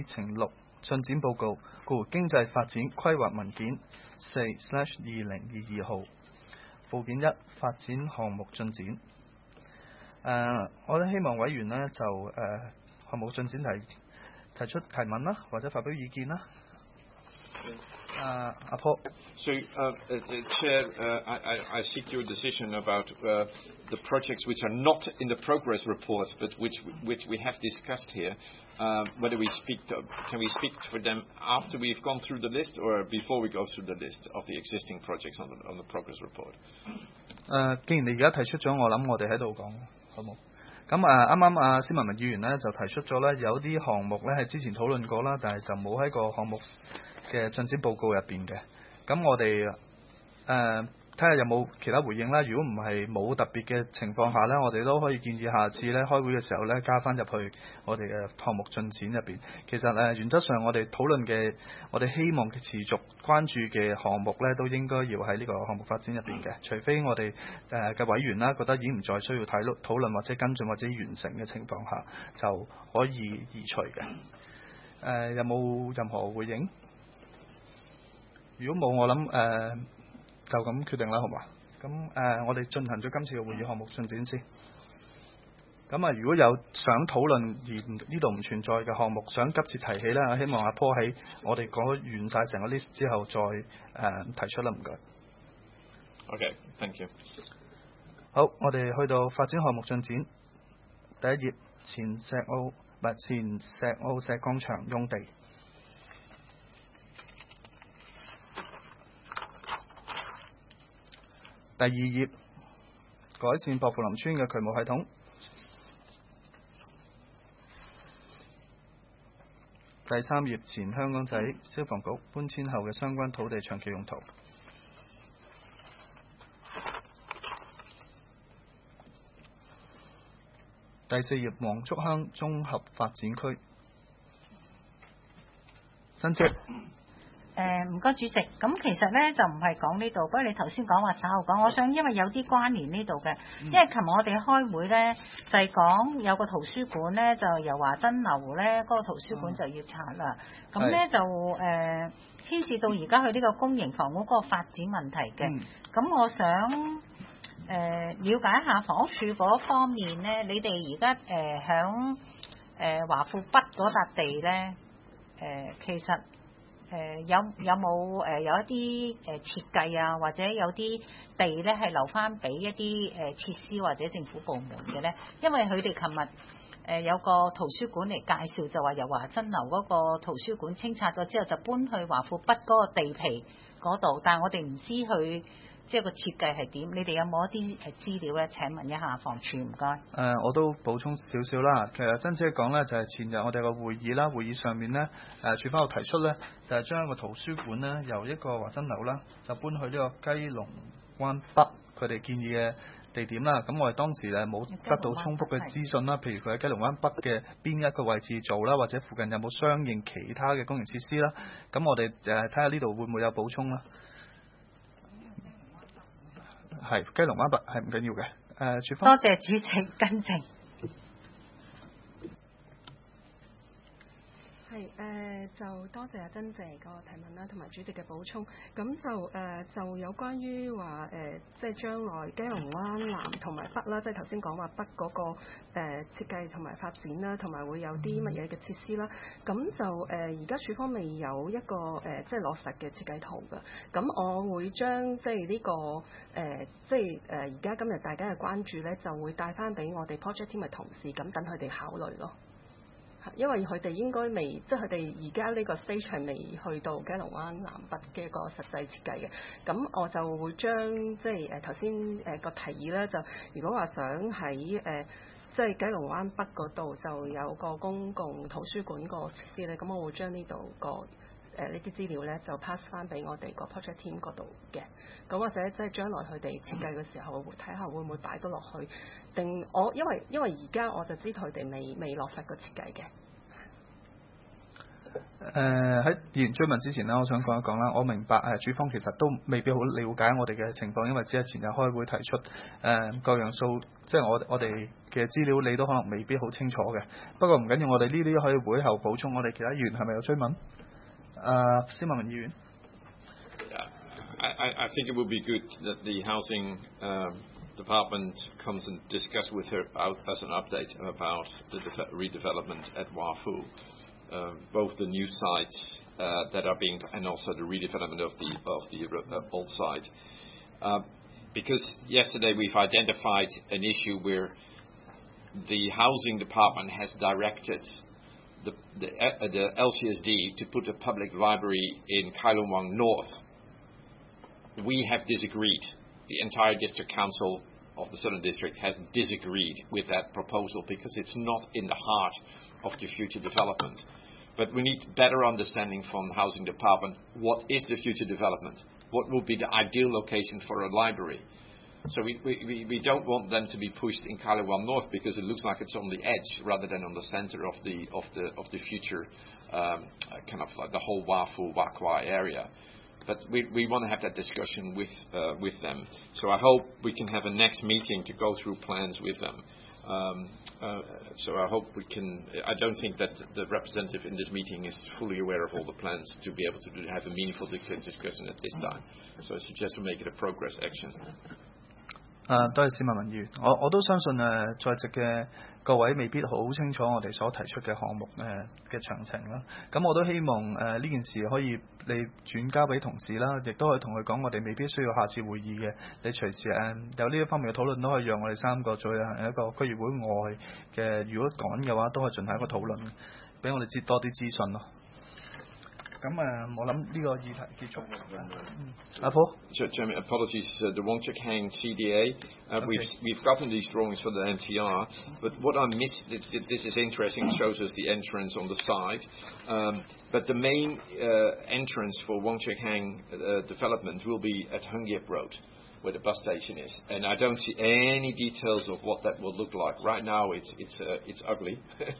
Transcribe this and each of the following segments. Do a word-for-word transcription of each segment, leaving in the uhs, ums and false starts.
議程六進展報告，故經濟發展規劃文件四 slash 二零二二號附件一發展項目進展。誒、呃，我都希望委員呢就誒、呃、項目進展提提出提問啦，或者發表意見啦。Uh, Paul. So, uh, uh, Chair, uh, I, I, I seek your decision about uh, the projects which are not in the progress report, but which which we have discussed here. Um, whether we speak, to, can we speak for them after we've gone through the list, or before we go through the list of the existing projects on the on the progress report? 誒，既然你而家提出咗，我諗我哋喺度講，好冇？咁啊，啱啱啊，司文文議員呢就提出咗咧，有啲項目咧係之前討論過啦，但係就冇喺個項目嘅進展報告入邊嘅。咁我哋誒睇下有冇其他回應啦。如果唔係冇特別嘅情況下呢，我哋都可以建議下次咧開會嘅時候咧加翻入去我哋嘅項目進展入邊。其實誒、呃、原則上我哋討論嘅，我哋希望嘅持續關注嘅項目咧，都應該要喺呢個項目發展入邊嘅。除非我哋誒嘅委員啦覺得已經唔再需要睇討論或者跟進或者完成嘅情況下，就可以移除嘅。誒、呃、有冇任何回應？如果冇，我諗誒、呃、就咁決定啦，好嘛？咁誒、呃，我哋進行咗今次嘅會議項目進展先。咁啊，如果有想討論而呢度唔存在嘅項目，想急切提起咧，我希望阿 Paul 喺我哋講完晒成個 list 之後再誒、呃、提出啦，唔該。 Okay, thank you. 好，我哋去到發展項目進展第一頁，前石澳唔係前石澳石礦場用地。第二頁，改善薄扶林村嘅渠務系統。第三頁，前香港仔消防局搬遷後嘅相關土地長期用途。第四頁，黃竹坑綜合發展區。珍姐。 誒唔該主席，咁其實咧就唔係講呢度，不過你頭先講話稍後講，我想因為有啲關聯呢度嘅，因為琴日我哋開會咧就係、是、講有個圖書館咧就由華珍樓咧嗰、那個圖書館就要拆啦，咁、嗯、咧就誒、呃、牽涉到而家佢呢個公營房屋嗰個發展問題嘅，咁、嗯、我想誒、呃、了解一下房屋署嗰方面咧，你哋而家誒響誒華富北嗰笪地咧誒、呃、其實。誒、呃、有有冇誒、呃、有一啲誒設計啊，或者有啲地咧係留翻俾一啲誒、呃、設施或者政府部門嘅咧？因為佢哋琴日誒有個圖書館嚟介紹，就話由華珍樓嗰個圖書館清拆咗之後，就搬去華富北嗰個地皮嗰度，但係我哋唔知佢即係個設計係點。你哋有冇一啲誒資料咧？請問一下房署，唔該。誒、 呃，我都補充少少啦。其實珍姐講咧，就係、是、前日我哋個會議啦，會議上面咧，誒署方有提出咧，就係、是、將一個圖書館咧，由一個華珍樓啦，就搬去呢個雞龍灣北佢哋建議嘅地點啦。咁我哋當時誒冇得到充足嘅資訊啦，譬如佢喺雞龍灣北嘅邊一個位置做啦，或者附近有冇相應其他嘅公營設施啦。咁我哋誒睇下呢度會唔會有補充啦。係雞龍灣北係唔緊要嘅。誒、呃，署方。 多謝主席跟正。 係誒、呃，就多謝阿珍姐個提問啦，同埋主席嘅補充。咁就誒、呃、就有關於話誒，即係將來雞龍灣南同埋北啦，即係頭先講話北嗰、那個誒、呃、設計同埋發展啦，同埋會有啲乜嘢嘅設施啦。咁就誒而家署方未有一個誒、呃、即係落實嘅設計圖㗎。咁我會將即係呢、這個誒、呃、即係誒而家今日大家嘅關注咧，就會帶翻俾我哋 project team 嘅同事，咁等佢哋考慮咯。因為佢哋應該未，即係佢哋而家呢個 stage 係未去到雞龍灣南北嘅一個實際設計嘅。咁我就會將即係誒頭先誒個提議咧，就如果話想喺誒、呃、即係雞龍灣北嗰度就有個公共圖書館個設施咧，咁我會將呢度個誒呢啲資料咧就 pass 翻俾我哋個 project team 嗰度嘅。咁或者即係將來佢哋設計嘅時候，睇下會唔會擺得落去。定我因為因為而家我就知佢哋未未落實個設計嘅。 誒喺議員追問之前呢，我想講一講啦。我明白誒主方其實都未必好了解我哋嘅情況，因為只係前日開會提出誒、呃、各樣數，即係我我哋嘅資料你都可能未必好清楚嘅。不過唔緊要，我哋呢啲可以會後補充。我哋其他議員係咪有追問？誒、呃，司馬文議員。 I, I, I think it would be good that the housing um, department comes and discuss with her out, as an update about the de- redevelopment at Wah Phu. Uh, both the new sites uh, that are being, and also the redevelopment of the of the uh, old site. Uh, because yesterday we've identified an issue where the housing department has directed the the, uh, the L C S D to put a public library in Kai Lung Wang North. We have disagreed. The entire district council of the Southern District has disagreed with that proposal because it's not in the heart of the future development. But we need better understanding from the housing department. What is the future development? What will be the ideal location for a library? So we, we, we don't want them to be pushed in Kai Lung Wang North because it looks like it's on the edge rather than on the center of the of the of the future um, kind of like the whole Wah Phu Wah Kwai area. But we, we want to have that discussion with uh, with them. So I hope we can have a next meeting to go through plans with them. Um, uh, so I hope we can. I don't think that the representative in this meeting is fully aware of all the plans to be able to do, have a meaningful discussion at this time. So I suggest we make it a progress action. 誒，多謝市民民議員。我我都相信誒、呃，在席嘅各位未必好清楚我哋所提出嘅項目誒嘅詳情啦。咁我都希望誒呢、呃、件事可以你轉交俾同事啦，亦都可以同佢講，我哋未必需要下次會議嘅。你隨時誒、呃、有呢一方面嘅討論，都可以讓我哋三個再行一個區議會外嘅，如果趕嘅話，都可以進行一個討論，俾我哋知多啲資訊咯。咁誒，我諗呢個議題結束。阿 Paul。 Chairman, apologies. Uh, the Wong Chuk Hang C D A. Uh, okay. We've we've gotten these drawings for the N T R, but what I missed. This is interesting. Shows us the entrance on the side, um, but the main uh, entrance for Wong Chuk Hang uh, development will be at Hung Yip Road, where the bus station is, and I don't see any details of what that will look like. Right now, it's it's uh, it's ugly.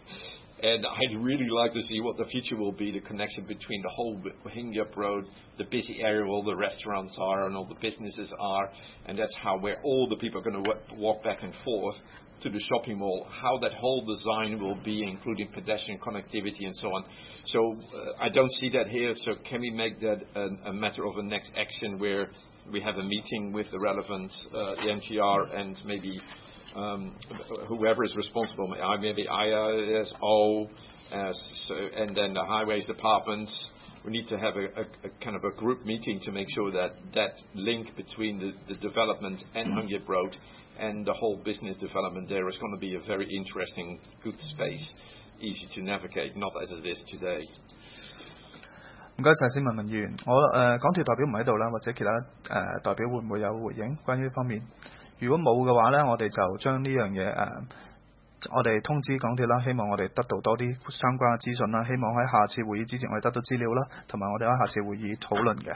And I'd really like to see what the future will be, the connection between the whole Hung Yip Road, the busy area where all the restaurants are and all the businesses are, and that's how where all the people are going to w- walk back and forth to the shopping mall, how that whole design will be, including pedestrian connectivity and so on. So uh, I don't see that here, so can we make that a, a matter of a next action where we have a meeting with the relevant uh, the N T R and maybe Um, whoever is responsible, maybe I S O, uh, so, and then the highways department. We need to have a, a, a kind of a group meeting to make sure that that link between the, the development and Hung Yip Road and the whole business development there is going to be a very interesting, good space, easy to navigate, not as it is today. 唔該曬，先問問議員，我誒、呃、港鐵代表唔喺度啦，或者其他誒、呃、代表會唔會有回應關於呢方面？如果冇嘅話呢，我哋就將呢樣嘢誒，我哋通知港鐵啦，希望我哋得到多啲相關嘅資訊啦，希望喺下次會議之前我哋得到資料啦，同埋我哋喺下次會議討論嘅。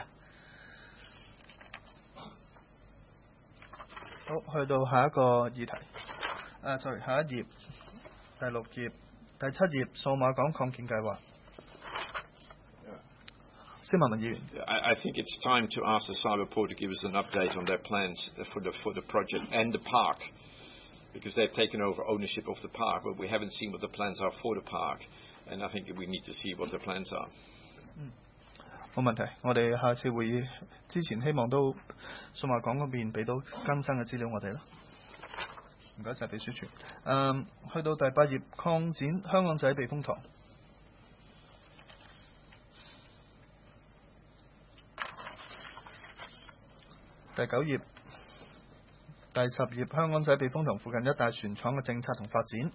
好，去到下一個議題。誒、啊、sorry， 下一頁，第六頁，第七頁，數碼港擴建計劃。 I, I think it's time to ask the Cyberport to give us an update on their plans for the for the project and the park, because they've taken over ownership of the park, but we haven't seen what the plans are for the park, and I think we need to see what the plans are. 冇問題，我哋下次會議之前希望都數碼港嗰邊俾到更新嘅資料我哋啦。唔該曬秘書處。誒，去到第八頁，擴展香港仔避風塘。第九頁、第十頁，香港仔避風塘附近一帶船廠嘅政策同發展。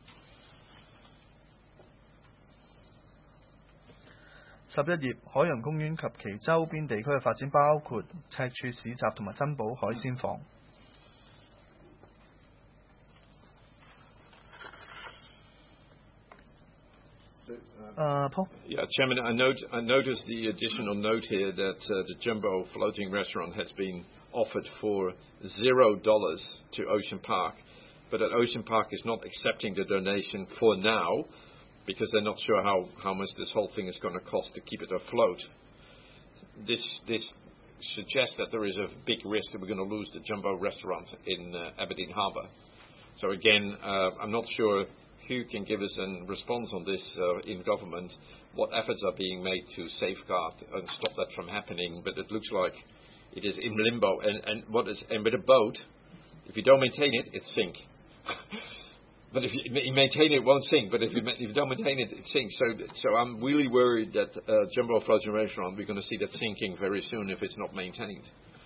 十一頁，海洋公園及其周邊地區嘅發展，包括赤柱市集同埋珍寶海鮮舫。Uh, Paul? Yeah, Chairman, I, note, I noticed the additional note here that uh, the Jumbo floating restaurant has been offered for zero dollars to Ocean Park, but that Ocean Park is not accepting the donation for now, because they're not sure how, how much this whole thing is going to cost to keep it afloat. This this suggests that there is a big risk that we're going to lose the Jumbo restaurant in uh, Aberdeen Harbour. So again, uh, I'm not sure who can give us a response on this uh, in government, what efforts are being made to safeguard and stop that from happening, but it looks like it is in limbo. And, and, what is, and with a boat, if you don't maintain it, it sinks. But if you maintain it, it won't sink. But if you, if you don't maintain it, it sinks. So, so I'm really worried that uh, Jumbo Floating Restaurant, we're going to see that sinking very soon if it's not maintained.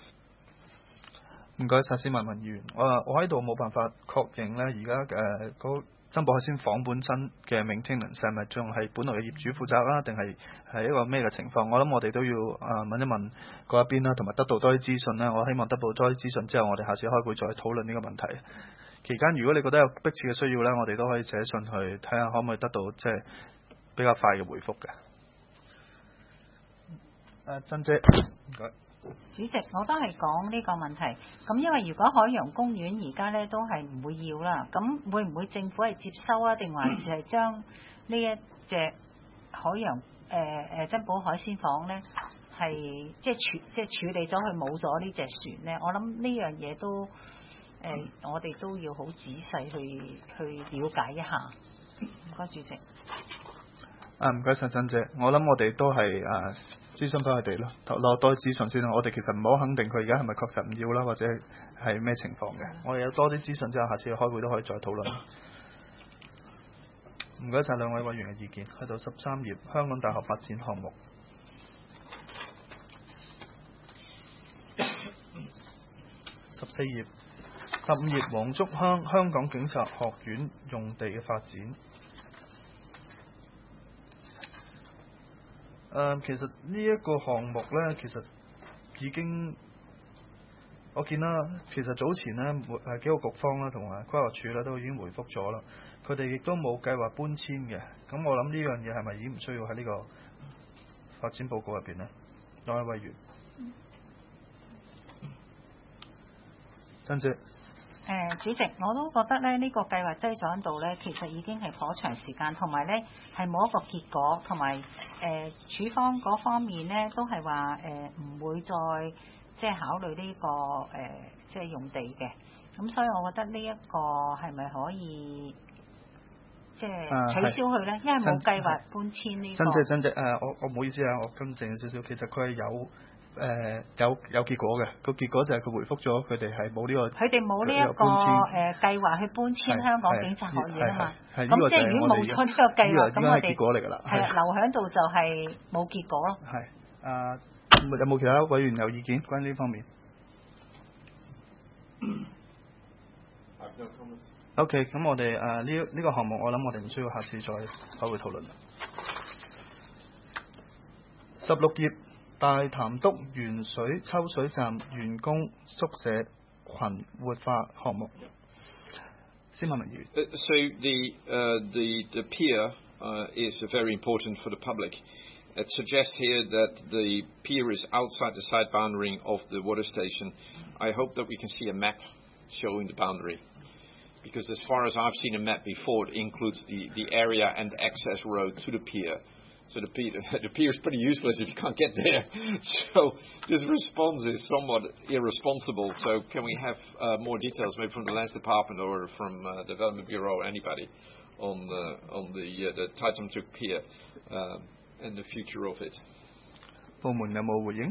唔該晒，司文文議員。我我喺度冇辦法確認咧，而家誒嗰珍寶海鮮舫本身嘅 maintenance 係咪仲係本來嘅業主負責啦，定係係一個咩嘅情況？我諗我哋都要誒、呃、問一問嗰一邊啦，同埋得到多啲資訊啦。我希望得到多啲資訊之後，我哋下次開會再討論呢個問題。期間如果你覺得有迫切嘅需要咧，我哋都可以寫信去睇下可唔可以得到即係比較快嘅回覆嘅。誒，珍姐，唔該。 主席，我都係講呢個問題。咁因為如果海洋公園而家咧都係唔會要啦，咁會唔會政府係接收啊？定還是係將呢一隻海洋誒誒、呃、珍寶海鮮舫咧係即係處即係處理咗佢冇咗呢隻船咧？我諗呢樣嘢都誒、呃，我哋都要好仔細去去了解一下。唔該，主席。 啊，唔該晒珍姐。我諗我哋都係誒。諮詢翻佢哋咯，攞多啲資訊先啦。我哋其實唔好肯定佢而家係咪確實唔要啦，或者係咩情況嘅。我哋有多啲資訊之後，下次去開會都可以再討論。唔該晒兩位委員嘅意見。去到十三頁，香港大學發展項目。十四頁，十五頁，黃竹坑香港警察學院用地嘅發展。誒、呃，其實呢一個項目呢，其實已經我見啦，其實早前呢，誒幾個局方啦同埋規劃署咧都已經回覆咗啦，佢哋亦都冇計劃搬遷嘅。咁我諗呢樣嘢係咪已經唔需要喺呢個發展報告入邊呢？兩位委員，珍姐。 誒、呃、主席，我都覺得咧呢、呢個計劃擠咗喺度咧，其實已經係頗長時間，同埋咧係冇一個結果，同埋誒署方嗰方面咧都係話誒唔會再即係考慮呢、呢個誒、呃、即係用地嘅。咁所以我覺得呢一個係咪可以即係取消佢咧、啊？因為冇計劃搬遷呢、呢個。 珍姐，珍姐誒、呃，我我唔好意思啊，我更正少少，其實佢係有。誒、呃、有有結果嘅，個結果就係佢回覆咗佢哋係冇呢個， 佢哋冇呢一個誒計劃去搬遷香港警察學院啊嘛。咁即係如果冇咗呢個計劃，咁我哋結果嚟㗎啦。 係留喺度就係冇結果咯。 係啊，有冇其他委員有意見關於呢方面 ？OK， 咁我哋誒呢呢個項目，我諗我哋唔需要下次再開會討論啦。十六頁。大潭篤原水抽水站員工宿舍群活化項目。司馬文議員。 Uh, so the, uh, the, the pier uh, is very important for the public. It suggests here that the pier is outside the side boundary of the water station. I hope that we can see a map showing the boundary. Because as far as I've seen a map before, it includes the, the area and the access road to the pier. So the pier, the pier is pretty useless if you can't get there. So this response is somewhat irresponsible. So can we have uh, more details, maybe from the Lands Department or from uh, the Development Bureau or anybody, on the on the uh, the Taitamtuk Pier um, and the future of it? 部門有冇回應？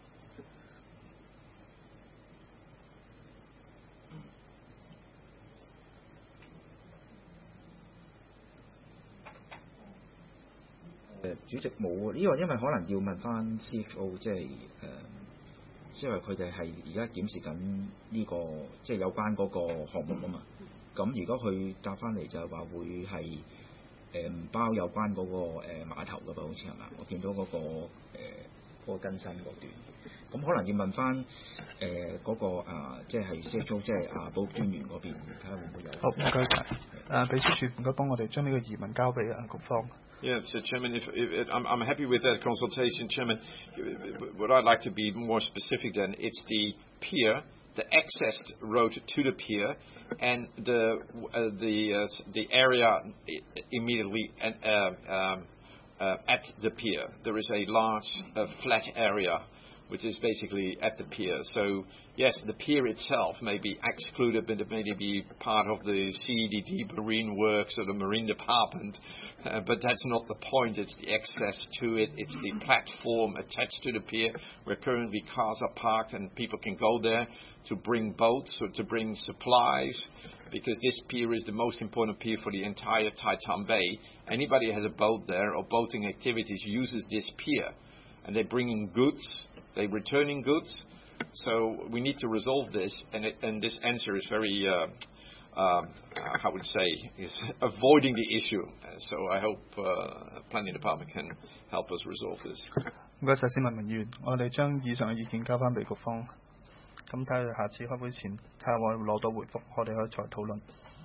誒主席冇，呢個因為可能要問翻 C H O， 即係誒，因為佢哋係而家檢視緊呢個即係有關嗰個項目啊嘛。咁如果佢答翻嚟就係話會係誒唔包有關嗰、那個誒、呃、碼頭嘅噃，好似係嘛？我見到嗰、那個誒嗰、呃那個更新嗰段，咁可能要問翻誒嗰個啊，即係 C H O， 即係啊保專員嗰邊睇下會唔會有。好，唔該晒。 誒秘書處唔該幫我哋將呢個疑問交俾啊局方。 Yeah, so Chairman, if, if, if I'm, I'm happy with that consultation, Chairman. What I'd like to be more specific then, it's the pier the access road to the pier, and the uh, the uh, the area immediately at, uh, um, uh, at the pier. There is a large uh, flat area which is basically at the pier. So yes, the pier itself may be excluded, but it may be part of the C E D D Marine Works or the Marine Department. Uh, but that's not the point. It's the access to it. It's the platform attached to the pier where currently cars are parked and people can go there to bring boats or to bring supplies, because this pier is the most important pier for the entire Tai Tam Bay. Anybody who has a boat there or boating activities uses this pier, and they bring in goods, they returning goods. So we need to resolve this, and, it, and this answer is very, uh, uh, how would say, is avoiding the issue. Uh, so I hope uh, Planning Department can help us resolve this. 唔該曬，施文文議員，我哋將以上嘅意見交翻俾局方，咁睇下下次開會前睇下我攞到回覆，我哋可以再討論。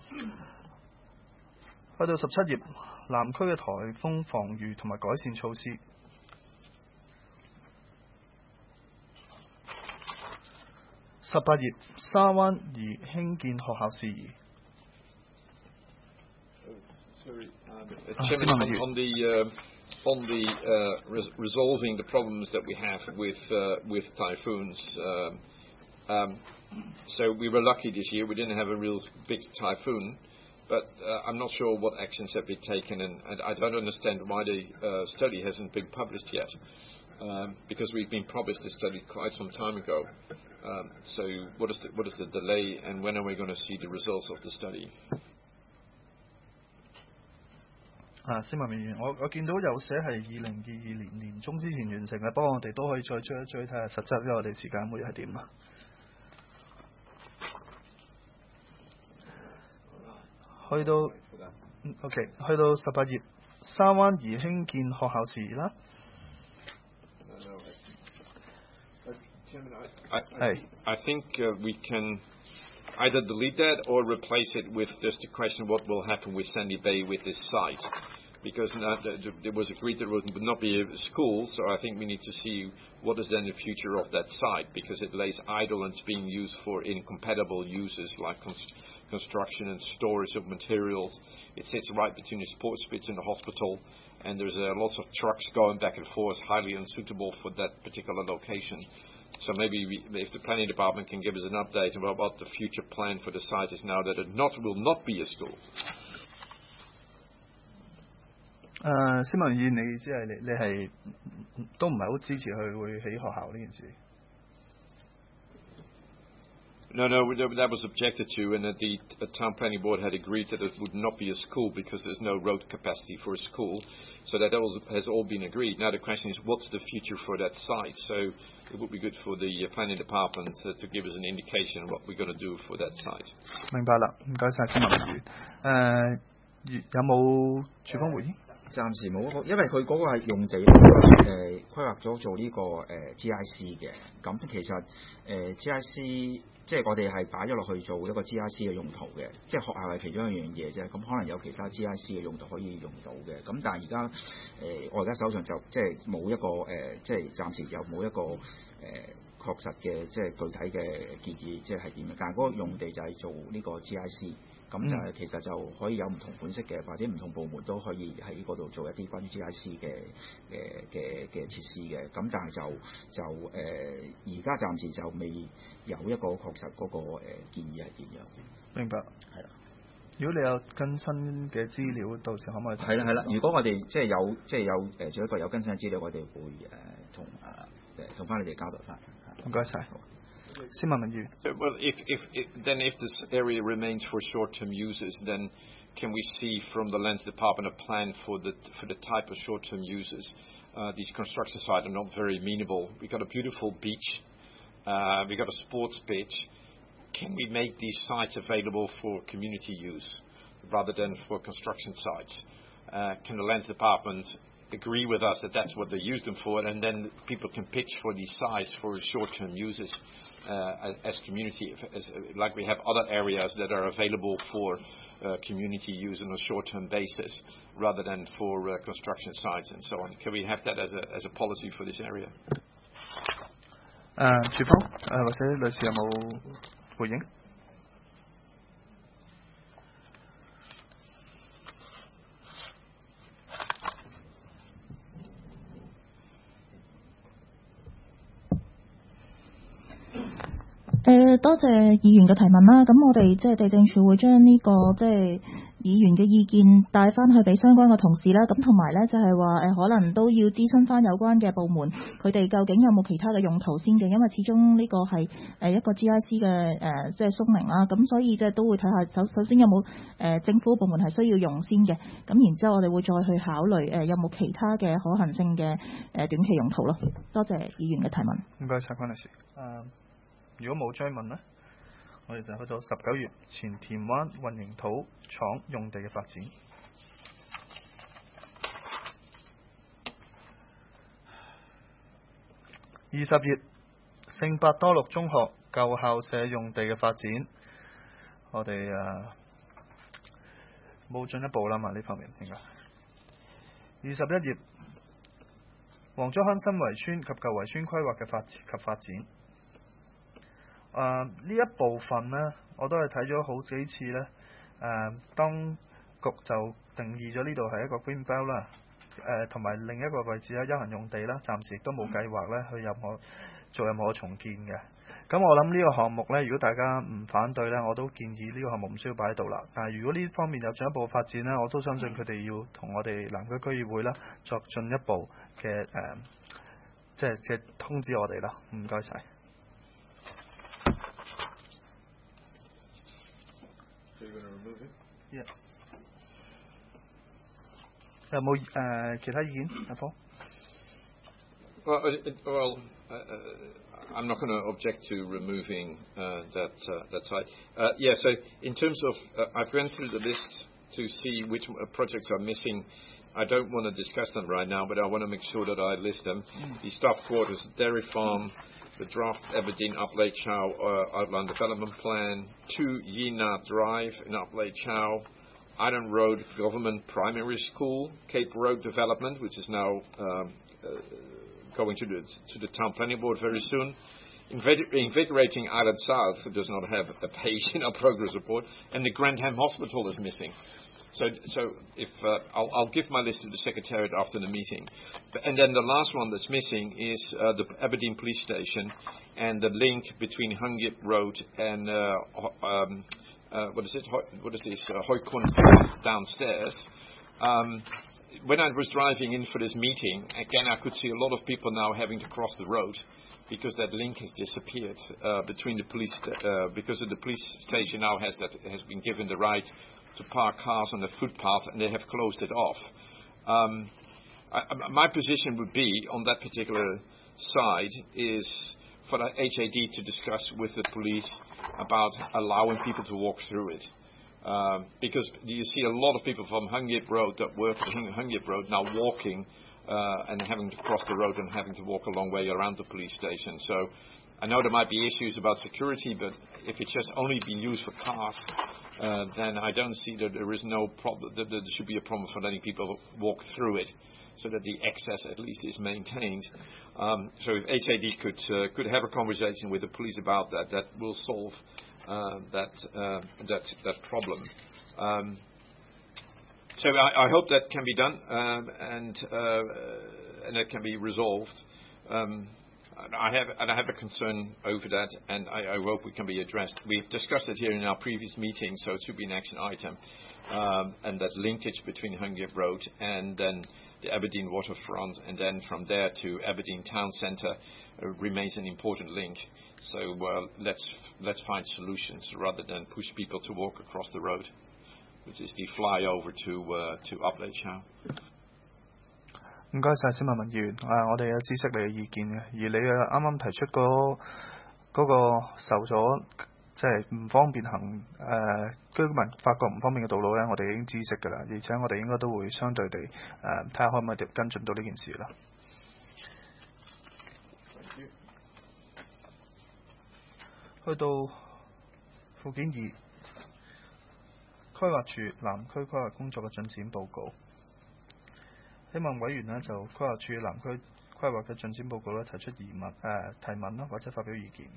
去到十七頁，南區嘅颱風防禦同埋改善措施。十八頁，沙灣宜興建學校事宜。 Sorry, um, Chairman, on, on the uh, on the uh, res- resolving the problems that we have with uh, with typhoons. Uh, um, so we were lucky this year; we didn't have a real big typhoon, but uh, I'm not sure what actions have been taken, and, and I don't understand why the uh, study hasn't been published yet, um, because we've been published the study quite some time ago. Um, so what is the, what is the delay, and when are we going to see the results of the study? 啊，施文議員，我我見到有寫係二零二二年年中之前完成嘅，不過我哋都可以再追一追睇下實質，因為我哋時間會係點啊？去到 OK， 去到十八頁，沙灣宜興建學校事宜啦。 I, I, I think uh, we can either delete that or replace it with just the question what will happen with Sandy Bay with this site. Because now it was agreed that it would not be a school, so I think we need to see what is then the future of that site, because it lays idle and it's being used for incompatible uses like const- construction and storage of materials. It sits right between the sports pitch and the hospital, and there's uh, lots of trucks going back and forth, highly unsuitable for that particular location. So maybe we, if the planning department can give us an update about what the future plan for the site is now that it not will not be a school. 誒，施文議員，你意思係你你係都唔係好支持佢會起學校呢件事？ No, no, that was objected to, and that the uh, town planning board had agreed that it would not be a school because there's no road capacity for a school. So that all, has all been agreed. Now the question is, what's the future for that site? So it would be good for the uh, planning department uh, to give us an indication of what we're going to do for that site. 明白啦，唔該曬，施文議員。誒，有冇處方回應？ 暫時冇，因為佢嗰個係用地誒、呃、規劃咗做呢、這個誒、呃、G I C 嘅，咁其實誒、呃、G I C 即係我哋係擺咗落去做一個 G I C 嘅用途嘅，即係學校係其中一樣嘢啫，咁可能有其他 G I C 嘅用途可以用到嘅，咁但係而家誒我而家手上就即係冇一個誒、呃，即係暫時又冇一個誒、呃、確實嘅即係具體嘅建議，即係係點嘅，但係嗰個用地就係做呢個 G I C。咁就係其實就可以有唔同款式嘅，或者唔同部門都可以喺嗰度做一啲關於 G I C 嘅嘅嘅嘅設施嘅。咁但係就就誒而家暫時就未有一個確實嗰、那個、呃、建議係點樣。明白。係啦。如果你有更新嘅資料，到時可唔可以？係啦係啦。如果我哋即係有即係有誒做一個有更新嘅資料，我哋會誒同誒誒同翻你哋交代翻。唔該晒。 Well, if, if, if then if this area remains for short-term uses, then can we see from the Lands Department a plan for the for the type of short-term uses? Uh, these construction sites are not very amenable. We've got a beautiful beach. Uh, we've got a sports pitch. Can we make these sites available for community use rather than for construction sites? Uh, can the Lands Department agree with us that that's what they use them for, and then people can pitch for these sites for short-term uses? Uh, as, as community, as, like we have other areas that are available for uh, community use on a short-term basis, rather than for uh, construction sites and so on. Can we have that as a as a policy for this area? 誒，處方誒或者女士有冇回應？ 誒，多謝議員嘅提問啦。咁我哋即係地政處會將呢個即係議員嘅意見帶翻去俾相關嘅同事啦。咁同埋咧就係話誒，可能都要諮詢翻有關嘅部門，佢哋究竟有冇其他嘅用途先嘅。因為始終呢個係誒一個 G I C 嘅誒即係聲明啦。咁所以即係都會睇下首首先有冇誒政府部門係需要用先嘅。咁然之後我哋會再去考慮誒有冇其他嘅可行性嘅誒短期用途咯。多謝議員嘅提問。 唔該晒，關女士。誒。如果冇追問呢，我哋就去到十九月前田灣混凝土廠用地嘅發展。二十月聖伯多祿中學舊校舍用地嘅發展，我哋誒冇進一步啦嘛，呢方面應該。二十一頁黃竹坑新圍村及舊圍村規劃嘅發及發展。誒、呃、呢一部分呢，我都係睇咗好幾次呢。誒、呃，當局就定義咗呢度係一個 green belt 啦。誒，同埋另一個位置咧，休閒用地啦，暫時亦都冇計劃呢去任何做任何重建嘅。咁我諗呢個項目呢，如果大家唔反對呢，我都建議呢個項目唔需要擺喺度啦。但係如果呢方面有進一步發展呢，我都相信佢哋要同我哋南區區議會啦作進一步嘅誒、呃，即係即係通知我哋啦。唔該晒。Yeah. 有冇誒、呃、其他意見？阿科 Well, it, well uh, uh, I'm not going to object to removing uh, that uh, that site. Uh, yeah, so in terms of, uh, I've gone through the list to see which projects are missing. I don't want to discuss them right now, but I want to make sure that I list them. Mm. The staff quarters, dairy farm, the draft Aberdeen Upley Chow uh, outline development plan, two Yina Drive in Upley Chow, Island Road Government Primary School, Cape Road Development, which is now um, uh, going to the, to the Town Planning Board very soon, Invigorating Island South, who does not have a page in our progress report, and the Grantham Hospital is missing. So, so if uh, I'll, I'll give my list to the Secretariat after the meeting. And then the last one that's missing is uh, the Aberdeen Police Station and the link between Hungip Road and uh, um, uh, what is it? What is this? Uh, Hoykun downstairs. Um, when I was driving in for this meeting, again I could see a lot of people now having to cross the road because that link has disappeared uh, between the police. Uh, because of the police station now has that has been given the right to park cars on the footpath, and they have closed it off. Um, I, my position would be on that particular side is for the H A D to discuss with the police about allowing people to walk through it. Um, because you see a lot of people from Hungip Road that work at Hungip Road now walking uh, and having to cross the road and having to walk a long way around the police station. So I know there might be issues about security, but if it's just only being used for cars, uh, then I don't see that there is no problem, that there should be a problem for letting people walk through it, so that the access at least is maintained. Um, so if H A D could uh, could have a conversation with the police about that, that will solve uh, that uh, that that problem. Um, so I, I hope that can be done um, and uh, and that can be resolved. Um, I have and I have a concern over that, and I, I hope it can be addressed. We've discussed it here in our previous meeting, so it should be an action item. Um, and that linkage between Hungip Road and then the Aberdeen waterfront, and then from there to Aberdeen Town Centre uh, remains an important link. So uh, let's let's find solutions rather than push people to walk across the road, which is the flyover to uh, to Upley Chow. 唔該晒，先問問議員，啊，我哋有知悉你嘅意見嘅，而你嘅啱啱提出嗰嗰個受咗即係唔方便行誒、呃、居民發覺唔方便嘅道路咧，我哋已經知悉㗎啦，而且我哋應該都會相對地誒睇下可唔可以跟進到呢件事啦。去到附件二，規劃處南區規劃工作嘅進展報告。希望委員呢就規劃處南區規劃嘅進展報告咧提出疑問誒、呃、提問啦，或者發表意見。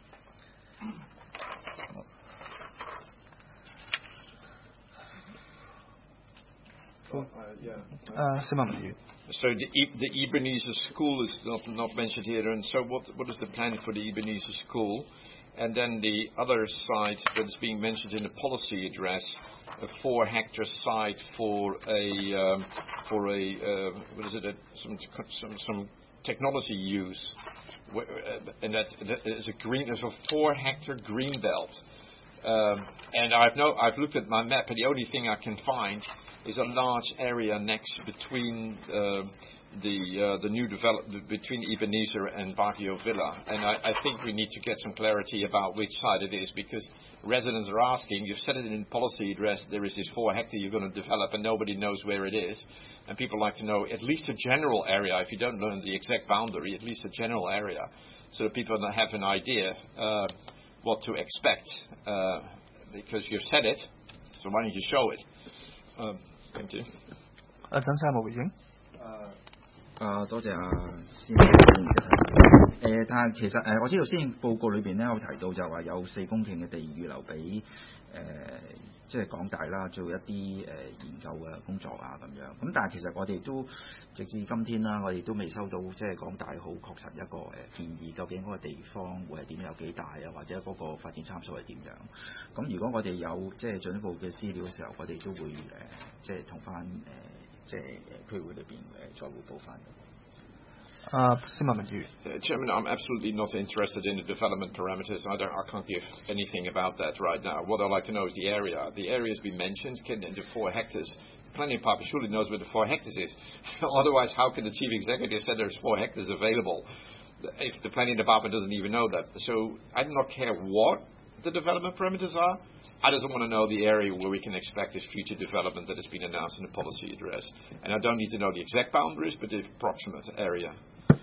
Uh, yeah. 誒，司馬文宇。 So the, e- the Ebenezer School is not, not mentioned here, and so what, what is the plan for the Ebenezer School? And then the other site that is being mentioned in the policy address, a four-hectare site for a um, for a uh, what is it? A, some, some some technology use, Where, uh, and that, that is a green. There's a four-hectare green belt, um, and I've no I've looked at my map, and the only thing I can find is a large area next between uh, the uh, the new development between Ebenezer and Baguio Villa, and I, I think we need to get some clarity about which side it is, because residents are asking. You've said it in policy address. There is this four hectare you're going to develop, and nobody knows where it is, and people like to know at least a general area. If you don't know the exact boundary, at least a general area, so that people have an idea uh, what to expect. Uh, because you've said it, so why don't you show it? Um, thank you. 阿陳生有冇回應？ 啊，多謝阿施政議員嘅提問。誒，但係其實誒，我知道施政報告裏邊咧有提到就話有四公頃嘅地預留俾誒，即係港大啦，做一啲誒研究嘅工作啊咁樣。咁但係其實我哋都直至今天啦，我哋都未收到即係港大好確實一個誒建議，究竟嗰個地方會係點，有幾大啊，或者嗰個發展參數係點樣？咁如果我哋有即係進一步嘅資料嘅時候，我哋都會誒即係同翻誒。即係區會裏邊誒再匯報翻。 啊，司馬文宇。 Chairman, I'm absolutely not interested in the development parameters. I, don't, I can't give anything about that right now. What I'd like to know is the area. The area has been mentioned, can, the four hectares. Planning Department surely knows where the four hectares is. Otherwise, how can the chief executive say there's four hectares available if the planning department doesn't even know that? So I do not care what the development parameters are. I just want to know the area where we can expect this future development that has been announced in the policy address. And I don't need to know the exact boundaries, but the approximate area.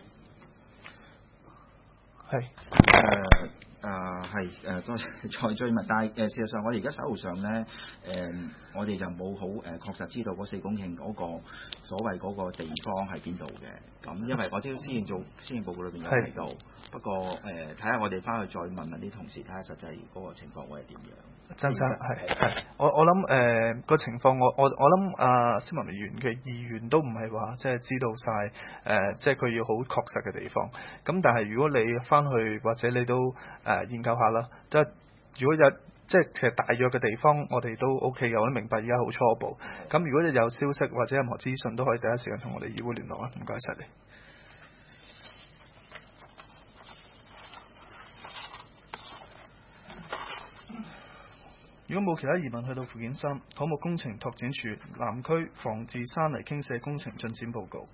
係。 誒啊係誒多謝再追問，但係誒事實上我哋而家手頭上咧誒我哋就冇好誒確實知道嗰四公頃嗰個所謂嗰個地方係邊度嘅。咁因為我知道施政做施政報告裏邊有提到，不過誒睇下我哋翻去再問問啲同事睇下實際嗰個情況會係點樣。 曾生係係，我我諗誒個情況，我我我諗阿司馬文議員嘅意願都唔係話即係知道晒誒、呃，即係佢要好確實嘅地方。咁但係如果你翻去或者你都誒、呃、研究下啦，即係如果有即係其實大約嘅地方，我哋都 OK 嘅，我都明白而家好初步。咁如果你有消息或者任何資訊，都可以第一時間同我哋議會聯絡啊！唔該晒你。如果冇其他疑問，去到附件三，土木工程拓展署南區防治山泥傾瀉工程進展報告。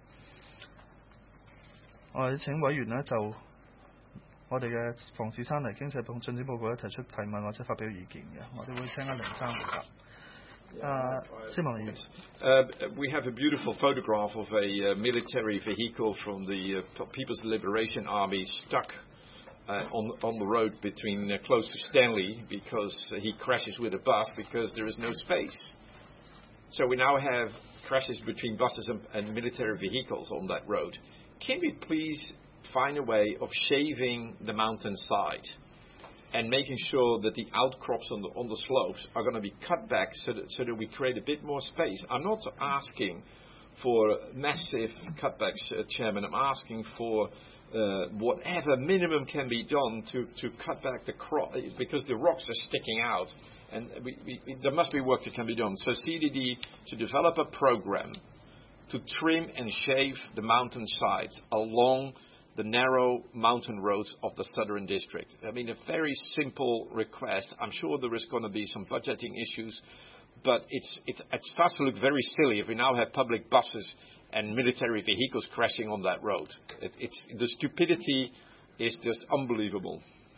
我哋請委員呢就我哋嘅防治山泥傾瀉進展報告咧提出提問或者發表意見嘅，我哋會請阿凌生回答。Uh, uh, we have a beautiful photograph of a uh, military vehicle from the uh, People's Liberation Army stuck uh, on, on the road between uh, close to Stanley because uh, he crashes with a bus because there is no space. So we now have crashes between buses and, and military vehicles on that road. Can we please find a way of shaving the mountainside and making sure that the outcrops on the, on the slopes are going to be cut back so that, so that we create a bit more space? I'm not asking for massive cutbacks, uh, Chairman. I'm asking for uh, whatever minimum can be done to, to cut back the crop, because the rocks are sticking out, and we, we, there must be work that can be done. So C D D to develop a program to trim and shave the mountainsides along the narrow mountain roads of the Southern District. I mean, a very simple request. I'm sure there is going to be some budgeting issues, but it's, it's, it starts to look very silly if we now have public buses and military vehicles crashing on that road. It, it's, the stupidity is just unbelievable.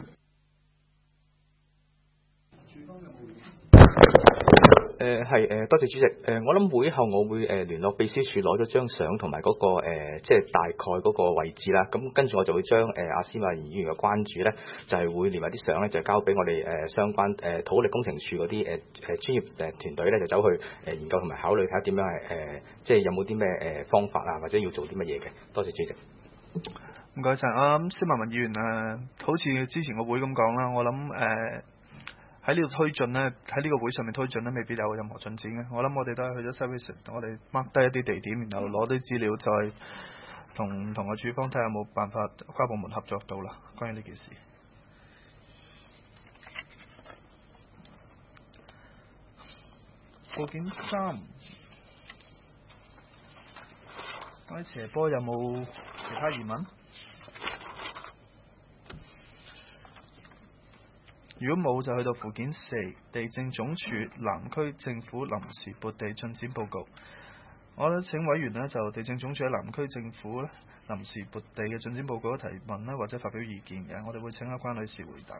誒係誒，多謝主席。誒、呃，我諗會後我會誒、呃、聯絡秘書處攞咗張相同埋嗰個、呃、即係大概嗰個位置啦。咁跟住我就會將誒阿司馬議員嘅關注咧，就係、是、會連埋啲相咧，就交俾我哋誒、呃、相關誒、呃、土力工程處嗰啲誒誒專業誒團隊咧，就走去誒、呃、研究同埋考慮睇下點樣係誒、呃，即係有冇啲咩誒方法啊，或者要做啲乜嘢嘅。多謝主席。 唔該晒。我諗施文文議員誒，好似之前個會咁講啦，我諗誒喺呢度推進呢，喺呢個會上面推進呢，未必有任何進展嘅。我諗我哋都係去咗 service，我哋 mark 低一啲地點，然後攞啲資料再同唔同嘅處方睇下有冇辦法跨部門合作到啦。關於呢件事。附件三，關於斜坡有冇其他疑問？如果冇就去到附件四，地政總署南區政府臨時撥地進展報告。我咧請委員呢就地政總署喺南區政府咧臨時撥地嘅進展報告提問啦，或者發表意見嘅，我哋會請阿關女士回答。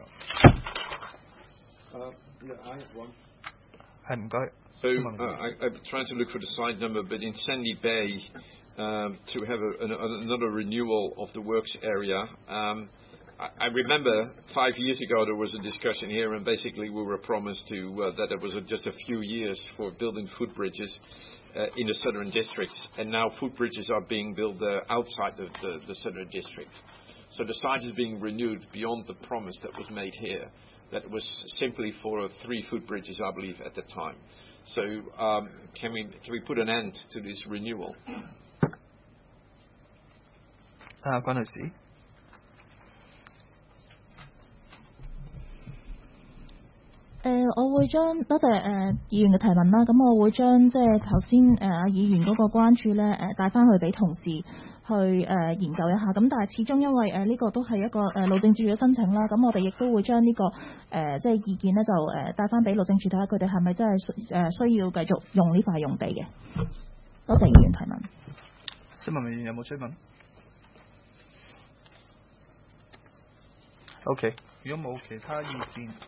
Uh, yeah, I have one. 係唔該。 So uh, I, I'm trying to look for the slide number, but in Sandy Bay, um, to have a, an, another renewal of the works area. Um, I remember five years ago there was a discussion here, and basically we were promised to uh, that it was just a few years for building footbridges uh, in the southern districts, and now footbridges are being built uh, outside of the, the southern districts. So the site is being renewed beyond the promise that was made here. That was simply for uh, three footbridges, I believe, at the time. So um, can we can we put an end to this renewal? 啊，關女士。 誒、呃，我會將多謝誒、呃、議員嘅提問啦。咁我會將即係頭先誒阿議員嗰個關注咧誒帶翻去俾同事去誒、呃、研究一下。咁但係始終因為誒呢、呃這個都係一個誒、呃、路政署嘅申請啦。咁我哋亦都會將呢、這個誒、呃、即係意見咧就誒帶翻俾路政署睇下，佢哋係咪真係誒需要繼續用呢塊用地嘅。多謝議員提問。 新聞議員有冇追問 ？OK， 如果冇其他意見。